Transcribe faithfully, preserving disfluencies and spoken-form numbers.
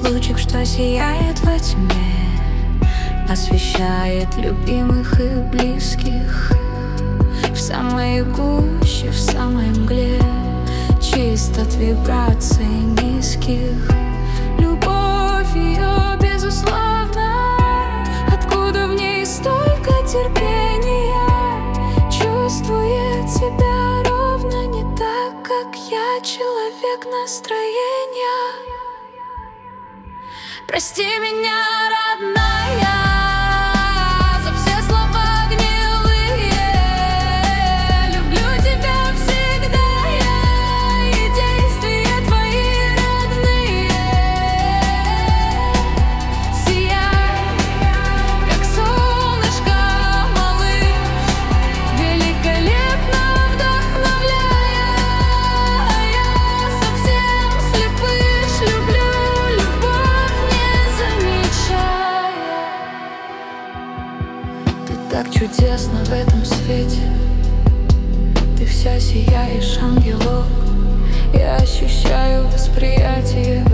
лучик, что сияет во тьме, освещает любимых и близких. В самой гуще, в самой мгле, чист от вибраций низких. Любовь ее безусловна, откуда в ней столько терпения. Чувствует себя ровно не так, как я, человек настроения. Прости меня, родная, за все слова гнилые. Люблю тебя всегда я, и действия твои родные. Сияй, как солнышко, малыш, великолепно вдохновляя. Я совсем слепыш, люблю любовь не замечая. Ты так чудесна в этом свете, ты вся сияешь, ангелок. Я ощущаю восприятие